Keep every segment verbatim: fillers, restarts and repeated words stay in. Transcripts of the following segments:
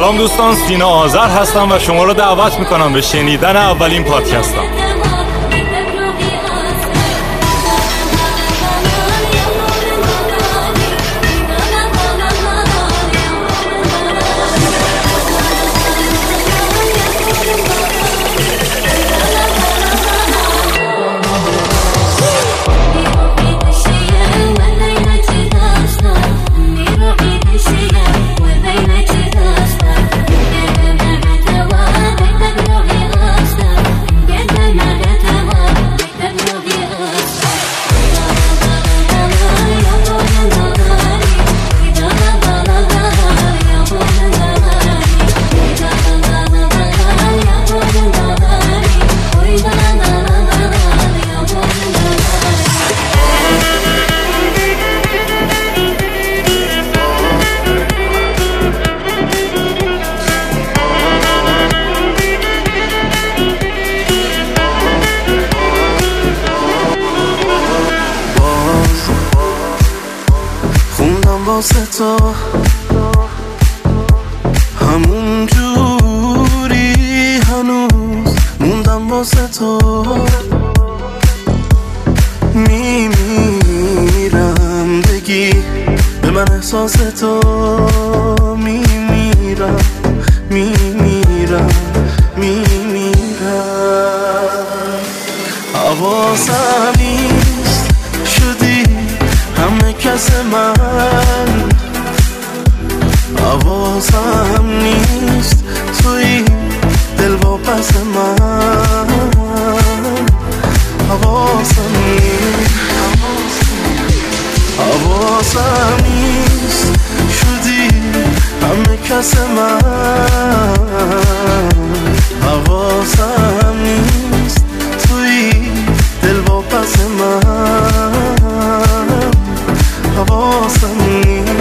سلام دوستان، سینا آذر هستم و شما رو دعوت میکنم به شنیدن اولین پادکستم. واسه تو همون جوری هنوز موندم واسه تو میمیرم بگی به من احساس تو میمیرم میمیرم میمیرم حواسم نیست شدی همه کس من حواسم نیست توی دل با پس من حواسم نیست حواسم نیست شدی همه کس من حواسم نیست توی دل با پس من حواسم نیست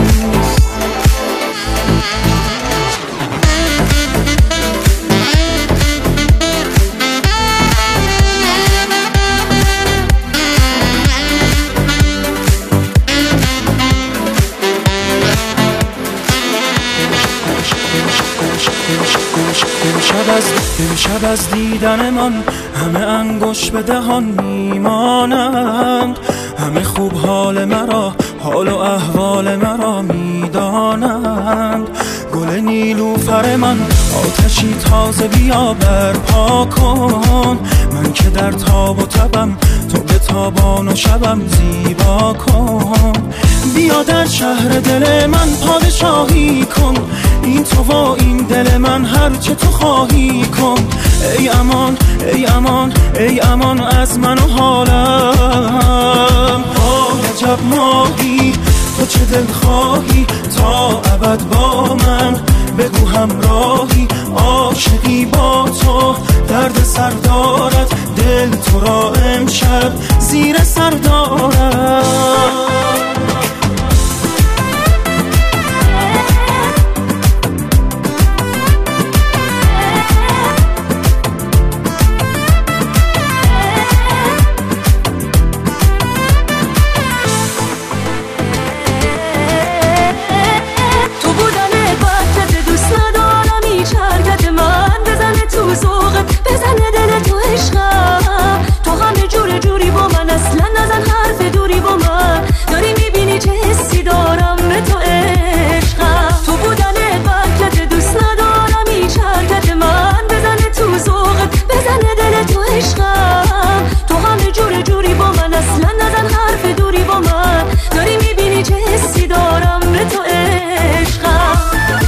امشب از دیدن من همه انگوش به دهان میمانند، همه خوب حال مرا حال و احوال مرا میدانند. گل نیلوفر من آتشی تازه بیا برپا کن، من که در تاب و تبم تو به تابان و شبم زیبا کن. بیا در شهر دل من پادشاهی کن، این تو و این دل من هر چه تو خواهی کن. ای امان ای امان ای امان از من و حالم. آه عجب ماهی تو چه دل خواهی تا ابد با من، بگو همراهی عاشقی با تو. درد سر دارد دل تو را امشب زیر سر دارد. بزنه دل تو عشقم، تو همه جور جوری با من، اصلا نزن حرف دوری با من. داری میبینی چه حسی دارم به تو عشقم، تو بودن برکت دوست ندارم هیچ حرکت من. بزنه تو ذوقت بزنه دل تو عشقم، تو همه جور جوری با من، اصلا نزن حرف دوری با من. داری میبینی چه حسی دارم به تو عشقم.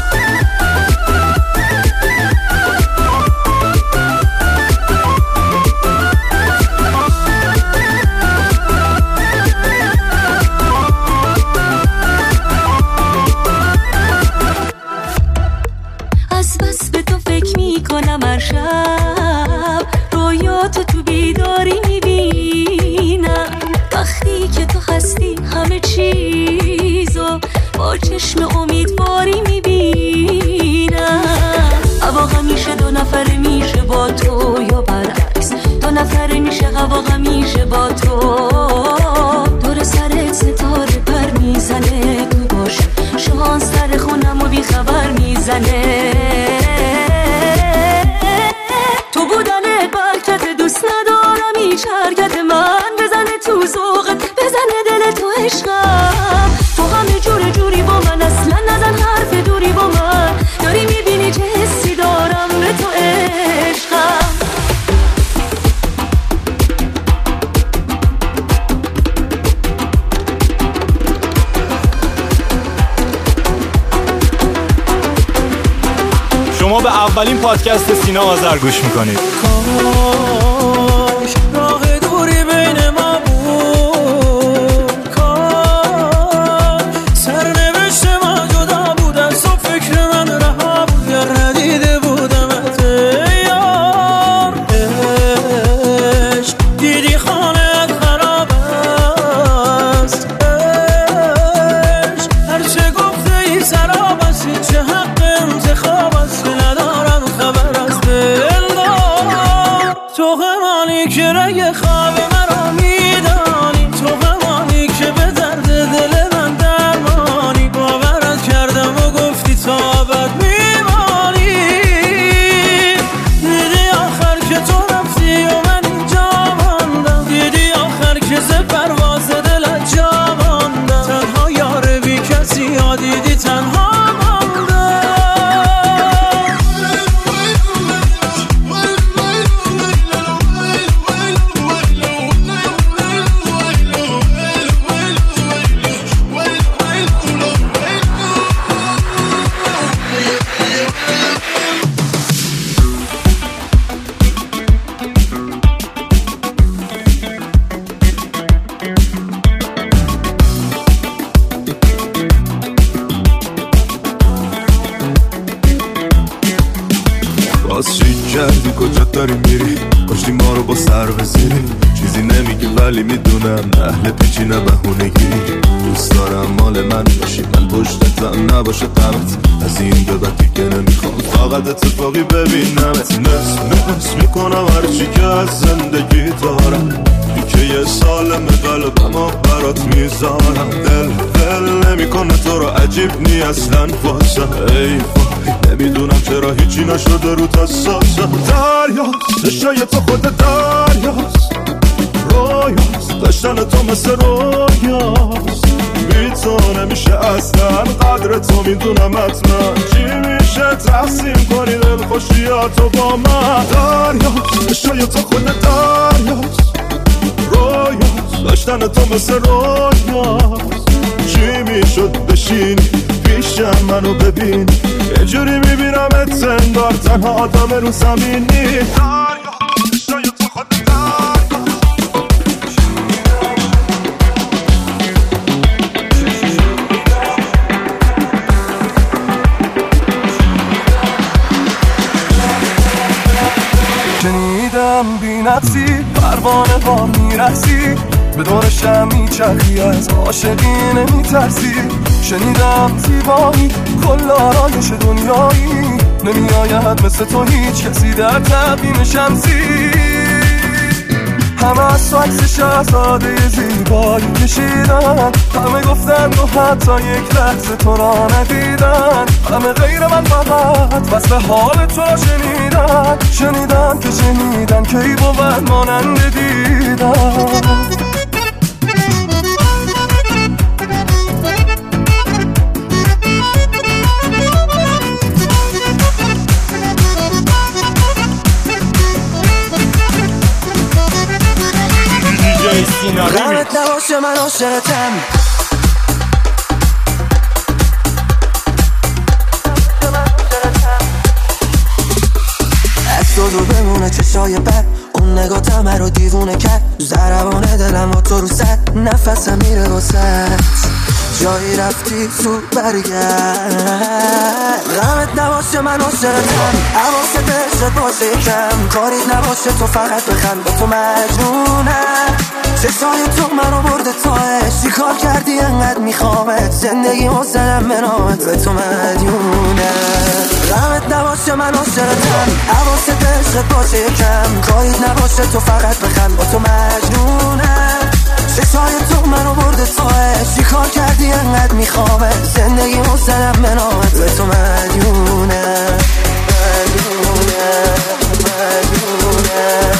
شب رویاتو تو بیداری میبینم، وقتی که تو هستی همه چیزو با چشم امیدواری میبینم. هوا همیشه دو نفر میشه با تو یا برعکس، دو نفر میشه هوا همیشه با تو. دور سرت ستاره پر میزنه تو باشه، شانس در خونم و بی خبر میزنه. اولین پادکست سینا آذر گوش میکنید. کاش راه دوری بین ما بود، کاش سرنوشت ما جدا بود از تو، فکر من رها بود یا ندیده بودمت یار. عشق دیدی خانه‌ات خراب است، عشق هرچه گفته ای سراب است، چه حق انتخاب است ندارم خبر از دلدار. تو همانی که رگ خواب مرا میدانی، تو همانی که به درد دل من درمانی، باورت کردم و گفتی تا ابد میمانی. دیدی آخر که تو رفتی و من اینجا ماندم، دیدی آخر که ز پرواز دلت جا ماندم، تنها یار بی کسی ها دیدی تنها کردی کجا داری میری، کشتی ما رو با سر بزیری، چیزی نمیگی ولی میدونم اهل پیچی نه بهونگی. دوست دارم مال من باشی، من پشتتم نباشه غمت، از این به بعد دیگه نمیخوام فقط اتفاقی ببینمت. نس نس میکنم هرچی که از زندگی دارم، که یه سالم قلبم ها برات میذارم. دل دل نمیکنه تو رو عجیب نی اصلا واسم، ای وای نمیدونم چرا هیچی نشده رو تساسم. دریاست چشای تو خود دریاست، رویاست داشتن تو مثل رویاست، بی تو نمیشه اصلا قدر تو میدونم حتما، چی میشه تقسیم کنی دل خوشیاتو با من. دریاست چشای تو خود دریاست، رویاست داشتن تو مثل رویاست، چی میشد بشینی پیشم منو ببینی، یه جوری میبینم اتنگار تنها آدم رو زمینی. شنیدم بی نفسی پروانه ها میرسی، به دور شم میچرخی از عاشقی نمیترسی. شنیدم زیبایی کل آرایش دنیایی، نمیآید مثل تو هیچ کسی در تقویم شمسی. همه از تو عکس شهزاده زیبایی کشیدن، همه گفتن و حتی یک لحظه تو را ندیدن، همه غیر من فقط وصف حال تو را شنیدن. شنیدن که شنیدن که ای بود مانند دیدن. غمت نباشه من عاشقتم، از تو دور بمونه چشای بد، اون نگاه تمه رو دیوونه کرد، ضربانه دلم با تو رو سد، نفسم میره واسد، جایی رفتی تو برگرد. غمت نباشه من عاشقتم، حواست عشقت باشه کم، کاریت نباشه تو فقط بخند، با تو مجنونم. چشای تو منو برده تا عشق، چی کار کردی انقدر میخوامت، زندگی مزدم به نامت، به تو مدیونم. غمت نباشه من عاشقتم، حواست عشقت باشه کم، کاریت نباشه تو فقط بخند، با تو مجنونم. چشای تو منو برده تا عشق، چی کار کردی انقدر میخوامت، زندگی مزدم به نامت، به تو مدیونم. مدیونم مدیونم.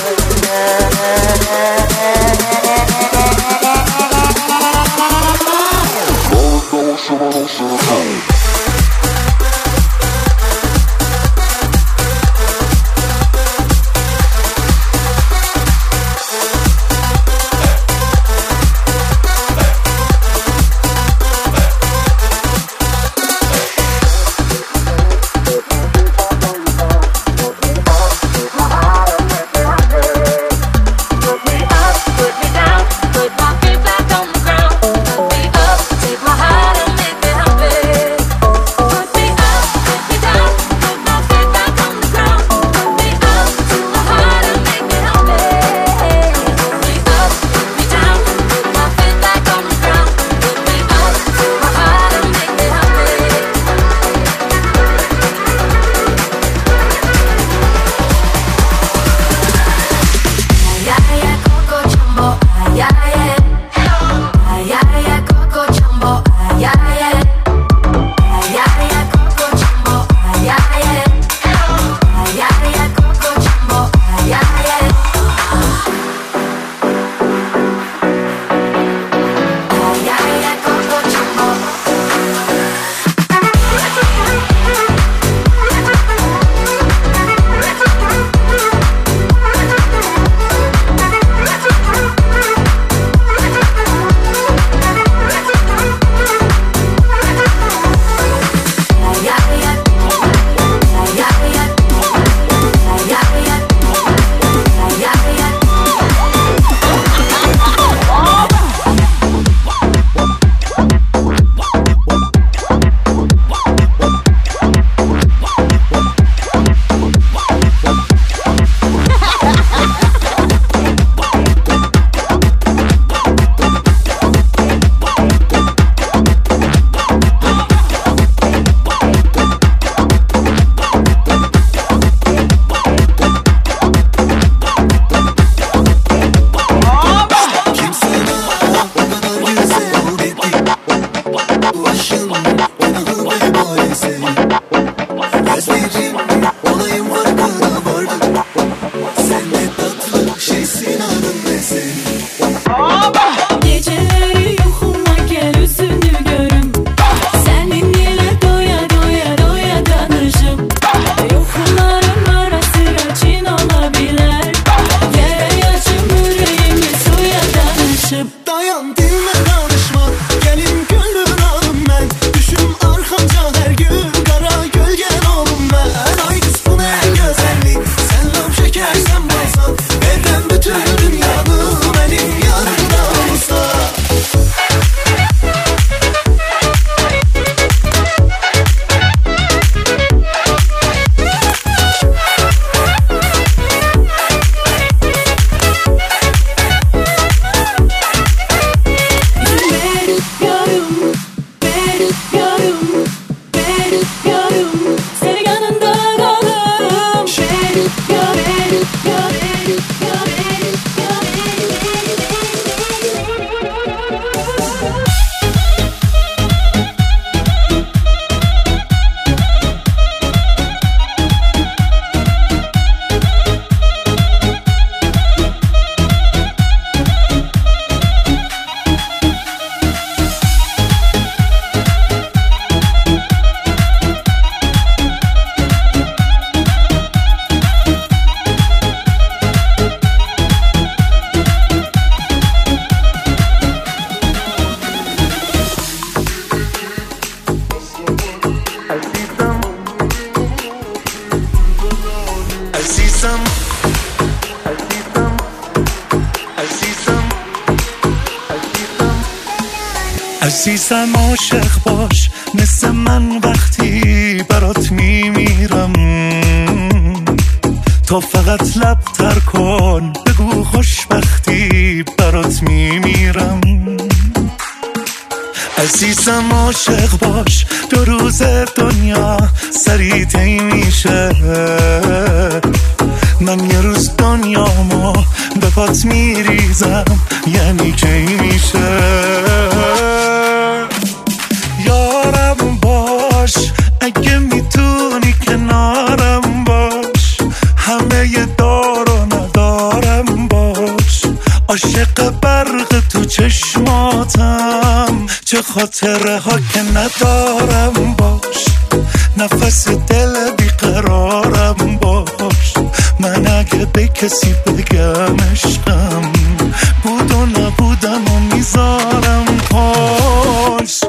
عزیزم عاشق باش مثل من وقتی برات میمیرم، تا فقط لب تر کن بگو خوشبختی برات میمیرم. عزیزم عاشق باش دو روز دنیا سریع طی میشه، من یه روز دنیامو به پات میریزم یعنی کی میشه. یارم باش اگه میتونی کنارم باش، همه ی دار و ندارم باش، عاشق برق تو چشماتم چه خاطره ها که ندارم باش، نفس دل بیقرارم باش، من اگه به کسی بگم عشقم بود و نبودم و میذارم پاش.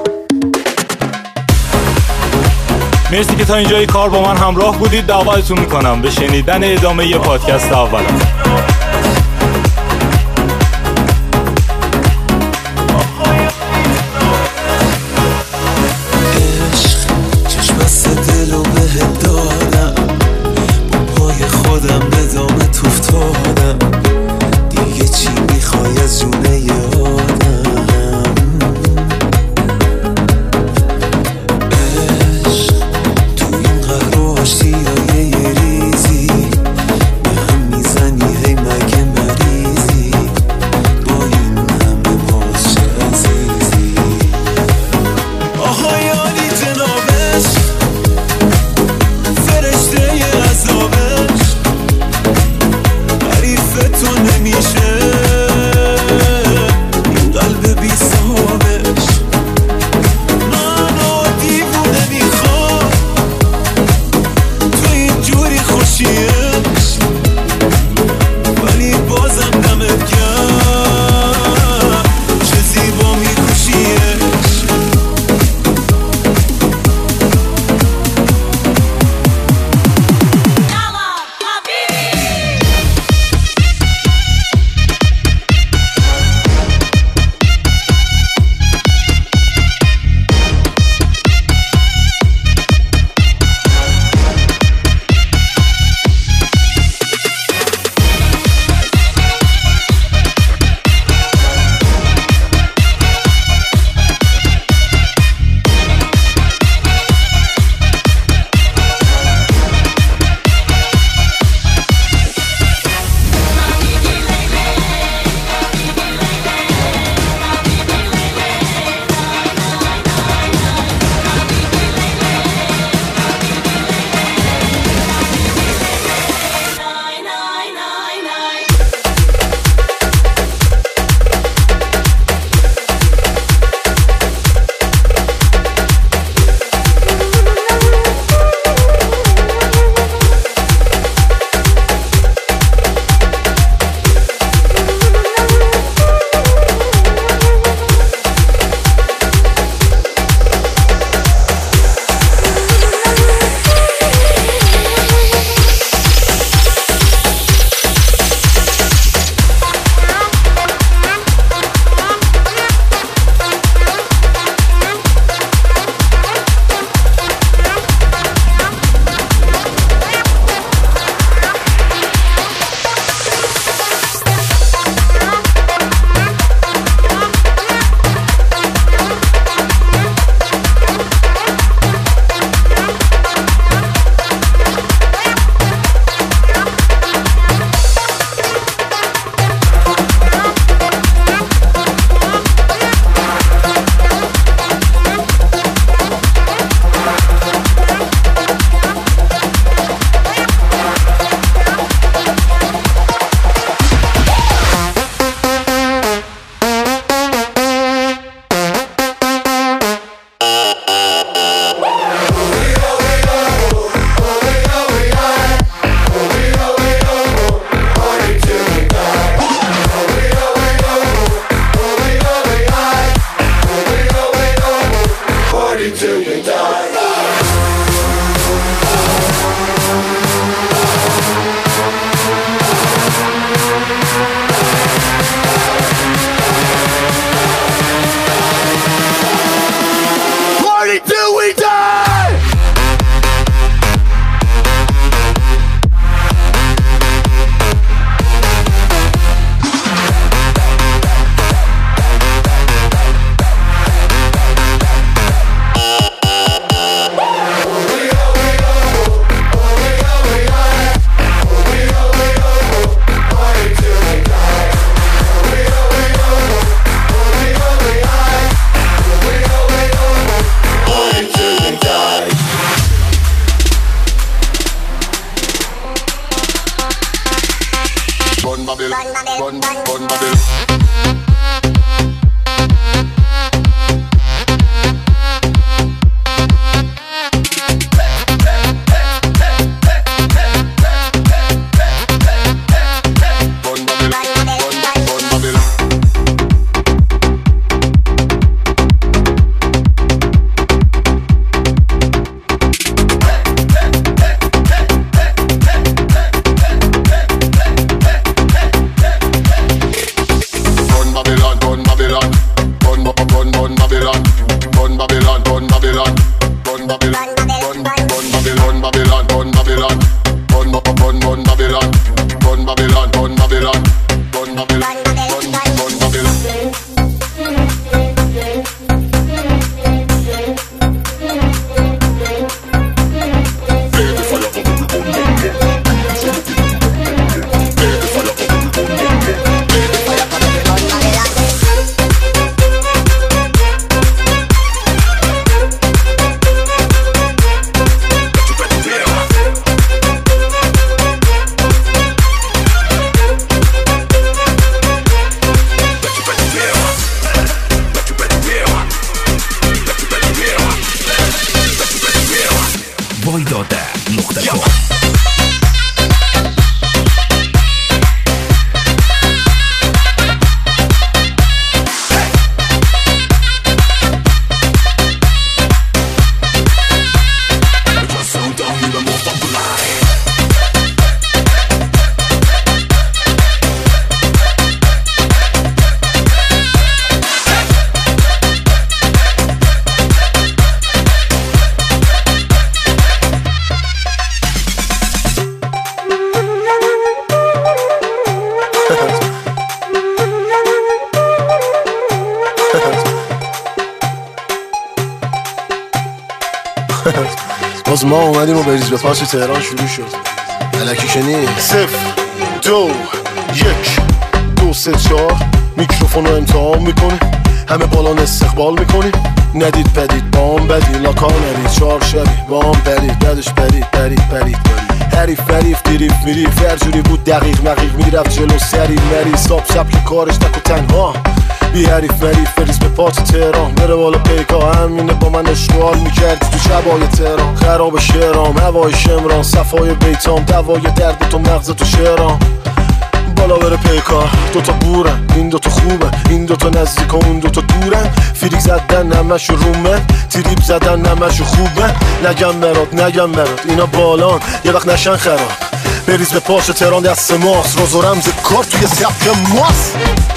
مرسی که تا اینجای کار با من همراه بودید. دعوتتون میکنم به شنیدن ادامه یه پادکست اولم. Bun Babylon, Bun Bun Babylon. باز ما اومدیم و بریز به پاس تهران شروع شد. الکی شنی صفر دو یک دو سه چهار میکروفون رو امتحان میکنی، همه بالان استقبال میکنی، ندید بدید بام بدی لاکا ندید چهار شبی بام برید بدش برید برید برید حریف فریف دیریف میریف هر جوری بود دقیق مقیق میرفت جلو سری مری ساب سبک کارش نکو تنها بی حریف مریف فریز به پات تهران بره بالا پیکا همینه با من اشغال میکرد تو شبای تهران خراب شهرام هوای شمران صفای بیتام دوای درد تو مغز تو شهرام بالا بره پیکا دوتا بورن این دوتا خوبه این دوتا نزدیک و اون دوتا دورن فریک زدن نمشو رومن تریپ زدن نمشو خوبه نگم برات نگم برات اینا بالان یه وقت نشن خراب بریز به پاش تهران دست ماست روز و رمز کار توی سبک ماست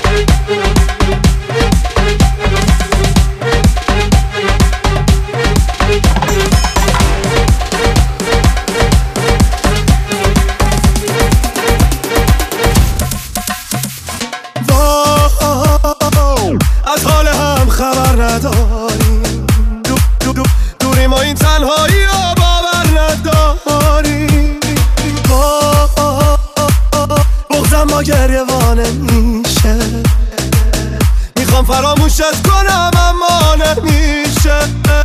از حال هم خبر نداریم دو دو دو دوری ما این تنهایی رو باور نداریم بغضم ما گریوانه میشه میخوام فراموشت کنم اما نمیشه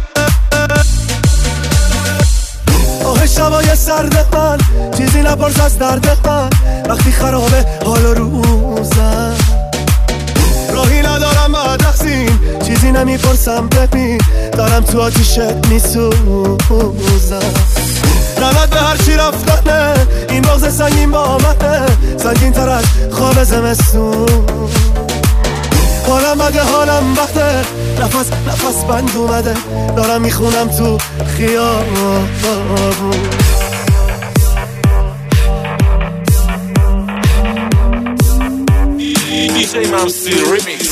آه شبای سرد من چیزی نپرس از درد من وقتی خرابه حال روزم راهی ندارم بعد رقصیم چیزی نمیپرسم ببین دارم تو آتیشت میسوزم لعنت به هر چی رفتنه این بغض سنگین با منه سنگین تر از خواب زمستون حالم بده حالم وقته نفس نفس بند اومده دارم میخونم تو خیابون دی جی ممسی ریمیکس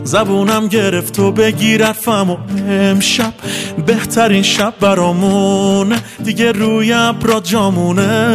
زبونم گرفت و بگیر حرفم و امشب بهترین شب برامونه دیگه روی ابرا جامونه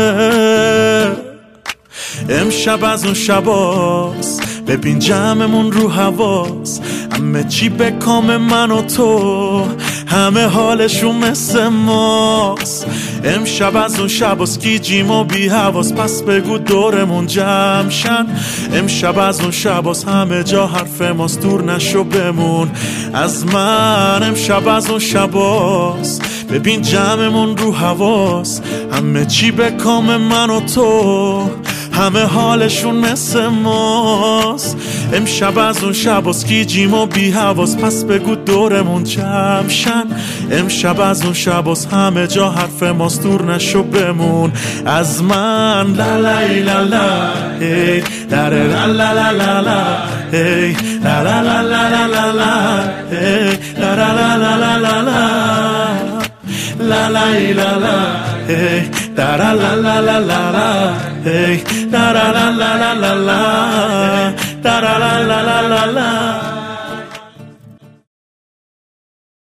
امشب از اون شباست ببین جمعمون رو حواس همه چی به کام من و تو همه حالشون مثل ماست امشب از اون شباست گیجیم و بی حواس پس بگو دورمون جمع شن امشب از اون شباست همه جا حرف ماست دور نشو بمون از من امشب از اون شباست ببین جمعمون رو حواس همه چی به کام من و تو همه حالشون مثل ماست امشب از اون شباست گیجیم و بی حواس پس بگو دورمون جمع شن امشب از اون شباست همه جا حرف ماست دور نشو بمون از من لا لا لا لا هی لا لا لا لا لا لا هی لا لا لا لا لا لا هی لا لا لا لا لا لا La la la la, hey, da la la la la la la, hey, da la la la la la la, da la la la la la la.